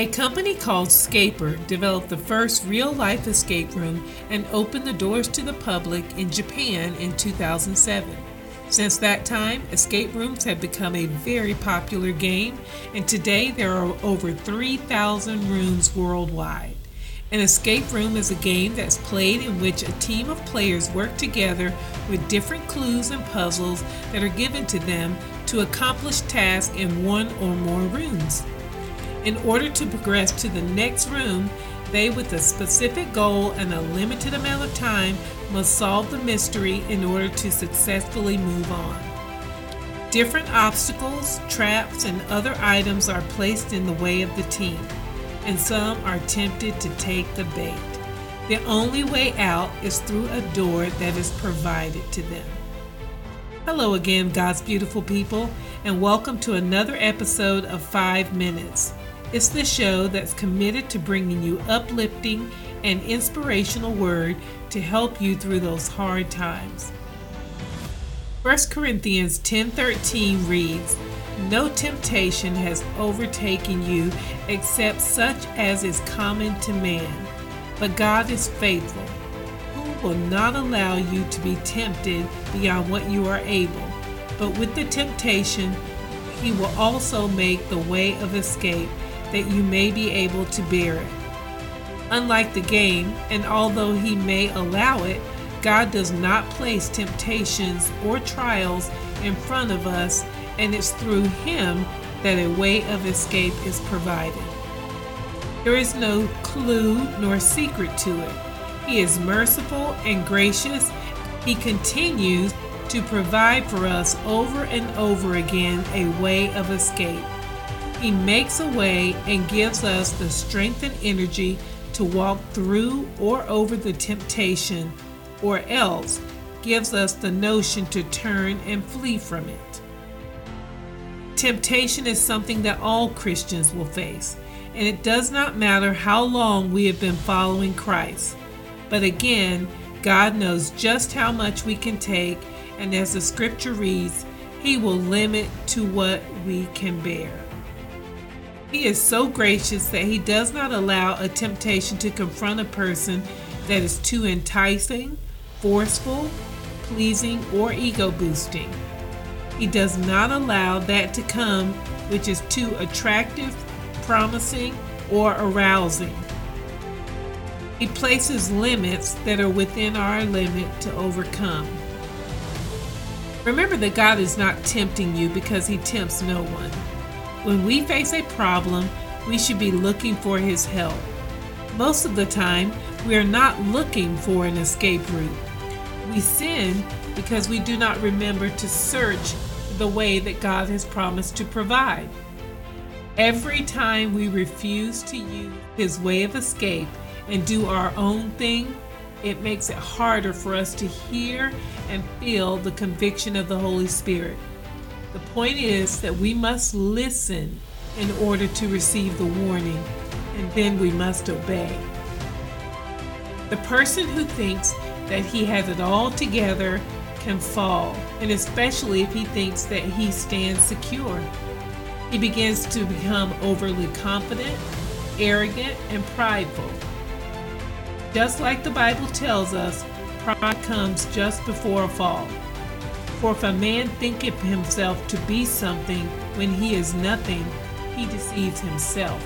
A company called Scaper developed the first real-life escape room and opened the doors to the public in Japan in 2007. Since that time, escape rooms have become a very popular game, and today there are over 3,000 rooms worldwide. An escape room is a game that's played in which a team of players work together with different clues and puzzles that are given to them to accomplish tasks in one or more rooms. In order to progress to the next room, they, with a specific goal and a limited amount of time, must solve the mystery in order to successfully move on. Different obstacles, traps, and other items are placed in the way of the team, and some are tempted to take the bait. The only way out is through a door that is provided to them. Hello again, God's beautiful people, and welcome to another episode of 5 Minutes. It's the show that's committed to bringing you uplifting and inspirational word to help you through those hard times. 1 Corinthians 10:13 reads, "No temptation has overtaken you except such as is common to man, but God is faithful, who will not allow you to be tempted beyond what you are able, but with the temptation he will also make the way of escape that you may be able to bear it." Unlike the game, and although he may allow it, God does not place temptations or trials in front of us, and it's through him that a way of escape is provided. There is no clue nor secret to it. He is merciful and gracious. He continues to provide for us over and over again a way of escape. He makes a way and gives us the strength and energy to walk through or over the temptation, or else gives us the notion to turn and flee from it. Temptation is something that all Christians will face, and it does not matter how long we have been following Christ. But again, God knows just how much we can take, and as the scripture reads, he will limit to what we can bear. He is so gracious that he does not allow a temptation to confront a person that is too enticing, forceful, pleasing, or ego-boosting. He does not allow that to come which is too attractive, promising, or arousing. He places limits that are within our limit to overcome. Remember that God is not tempting you because he tempts no one. When we face a problem, we should be looking for his help. Most of the time, we are not looking for an escape route. We sin because we do not remember to search the way that God has promised to provide. Every time we refuse to use his way of escape and do our own thing, it makes it harder for us to hear and feel the conviction of the Holy Spirit. The point is that we must listen in order to receive the warning, and then we must obey. The person who thinks that he has it all together can fall, and especially if he thinks that he stands secure. He begins to become overly confident, arrogant, and prideful. Just like the Bible tells us, pride comes just before a fall. For if a man thinketh himself to be something when he is nothing, he deceives himself.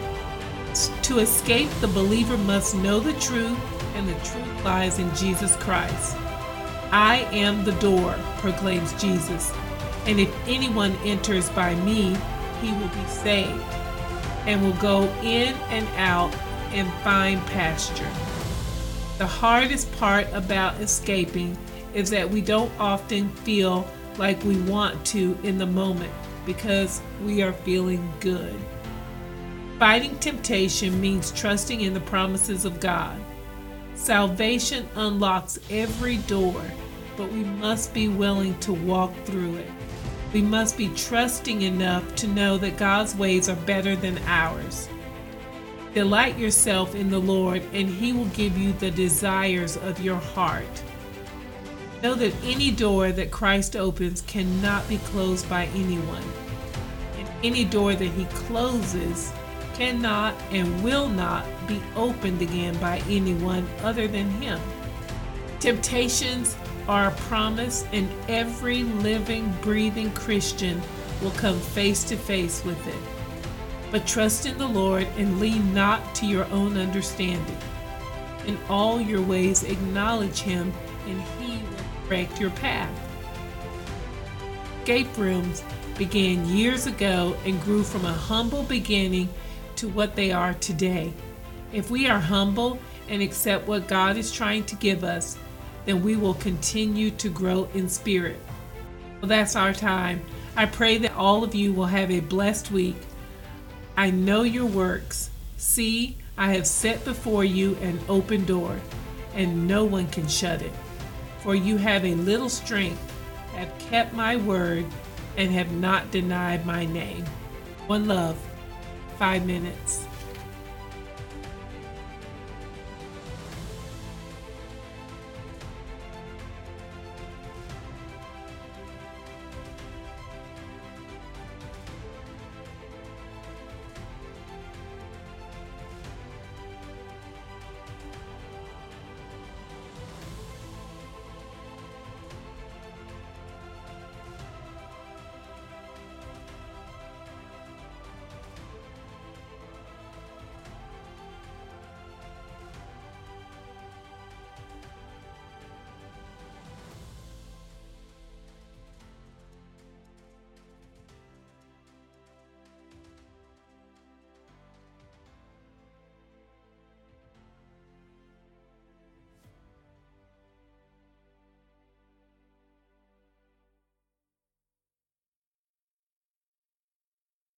To escape, the believer must know the truth, and the truth lies in Jesus Christ. "I am the door," proclaims Jesus, "and if anyone enters by me, he will be saved, and will go in and out and find pasture." The hardest part about escaping is that we don't often feel like we want to in the moment because we are feeling good. Fighting temptation means trusting in the promises of God. Salvation unlocks every door, but we must be willing to walk through it. We must be trusting enough to know that God's ways are better than ours. Delight yourself in the Lord, and he will give you the desires of your heart. Know that any door that Christ opens cannot be closed by anyone. And any door that he closes cannot and will not be opened again by anyone other than Him. Temptations are a promise, and every living, breathing Christian will come face to face with it. But trust in the Lord and lean not to your own understanding. In all your ways acknowledge Him, and He will direct your path. Escape rooms began years ago and grew from a humble beginning to what they are today. If we are humble and accept what God is trying to give us, then we will continue to grow in spirit. Well, that's our time. I pray that all of you will have a blessed week. I know your works. See, I have set before you an open door, and no one can shut it. For you have a little strength, have kept my word, and have not denied my name. One love. 5 minutes.